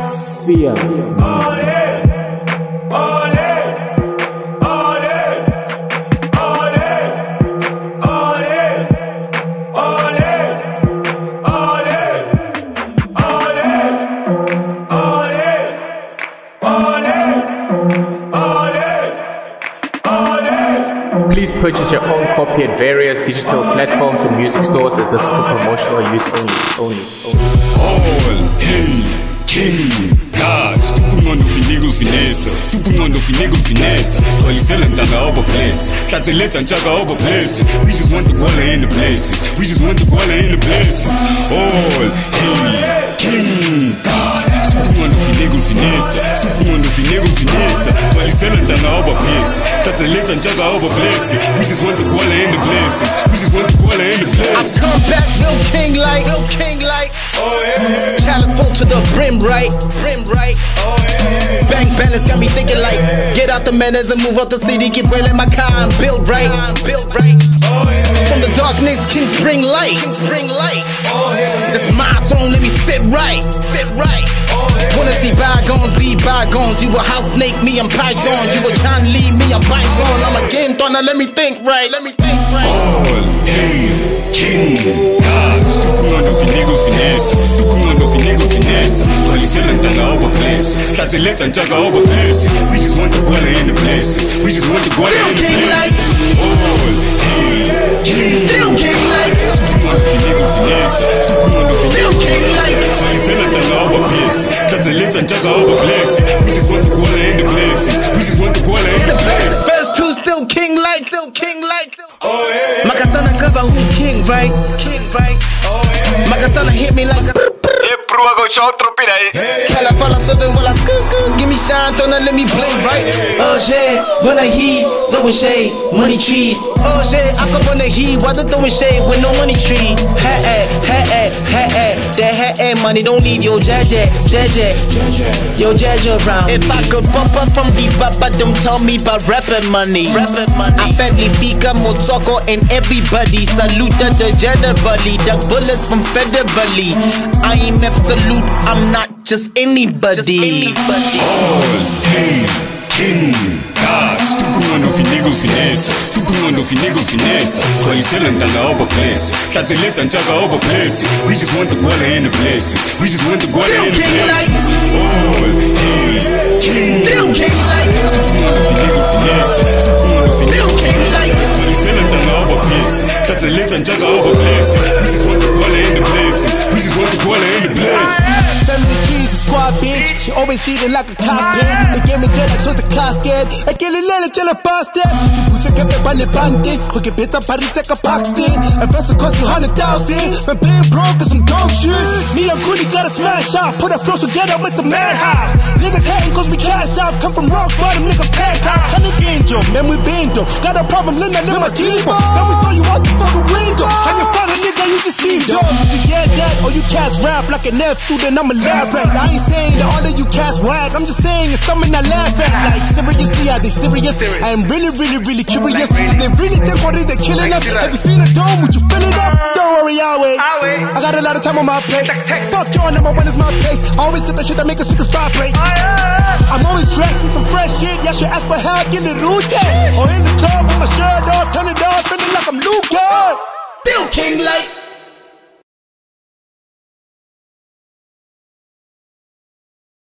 Sia Music. Please purchase your own copy at various digital platforms and music stores, as this is for promotional use only. All hail King God. Stupungando finiglo finessa. Stupungando finiglo finessa. Tolisela ntaga oba place. Tlatseleta ntaga oba place. We just want the guala in the places. We just want the guala in the places. All hail King God. Stupungando finiglo finessa. Stupungando finiglo finessa. Tolisela ntaga oba place. Tlatseleta ntaga oba place. We just want the guala in the places. We just want the guala in the places. I come back real king like. Oh yeah. Chalice full to the brim right. Oh yeah. Bank balance got me thinking like, get out the manners and move out the city. Get real in my car and build right. Oh yeah. From the darkness, kings bring light. Oh yeah. This my throne, let me sit right. Oh yeah. Wanna see bygones be bygones? You a house snake, me I'm python. You a John Lee, me I'm bison. I'm a game thorn, let me think right. All hail King God. Stupungando finiglo finessa. Stupungando finiglo finessa. Tolisela ntaga oba place. Tlatseleta ntaga oba place. We just want the guala in the places. We just want the guala in the places. All hail King. Still king like. Stupungando finiglo finessa. Stupungando finiglo finessa. Tolisela ntaga oba place. Tlatseleta ntaga oba place. We just want the guala in the places. We just want the guala in the places. Verse 2 still king like. Oh yeah. Makasana cover who's king right. Oh yeah. Makasana hit me like a. Kala fala serving while I scoot. Give me shine, don't let me blink right. Oh shit, when I heat, throwing shade, money tree. Oh shit, I come on the heat, while they throwing shade with no money tree. That money don't leave your jaja around. If I could bump up from the baba, don't tell me about rapping money. I Fedlifica, Motoko, and everybody. Salute the generally. Duck bullets from federally. I am absolute, I'm not just anybody. All hail King God. Stupungando finiglo finessa. Stupungando finiglo finessa. Tolisela ntaga oba place. Tlatseleta ntaga oba place. We just want the guala in the places. We just want the guala in the places. All hail King. Still king like. Stupungando finiglo finessa. Stupungando finiglo finessa. Tolisela ntaga oba place. Tlatseleta ntaga oba place. We just want the guala in the places. We just want the guala in the places. Family keys, the squad bitch. You always eating like a costume. They gave me good, I chose the casket. I kill it, let it chill a bastard. You put your cap on the bandit. Hook your bits up, party, take a Paxton. At first it cost me 100,000. But being broke is some dog shit. Me and Cooley gotta smash out. Put our flows together with some madhouse. Niggas hating cause we cashed out. Come from rock bottom, niggas packed out. Honey game joke, man, we been though. Got a problem, let my team up. Then we throw you out the fucking window. And you follow nigga, you just seem dope. You get that, or you cats rap like an F student, I'm elaborate. I ain't saying that all of you cats whack. I'm just saying it's something I laugh at. Like, seriously, are they serious? I am really curious. Do they really think what they're killing us? Have you seen a dome? Would you fill it up? Don't worry, I'll wait. I got a lot of time on my plate. Fuck your number one is my place. Always get the shit that make us speakers vibrate. I'm always dressed in some fresh shit. Y'all should ask for help in the room, yeah. Or in the club with my shirt off, turn it off, feeling like I'm Luke, yeah. Still king like.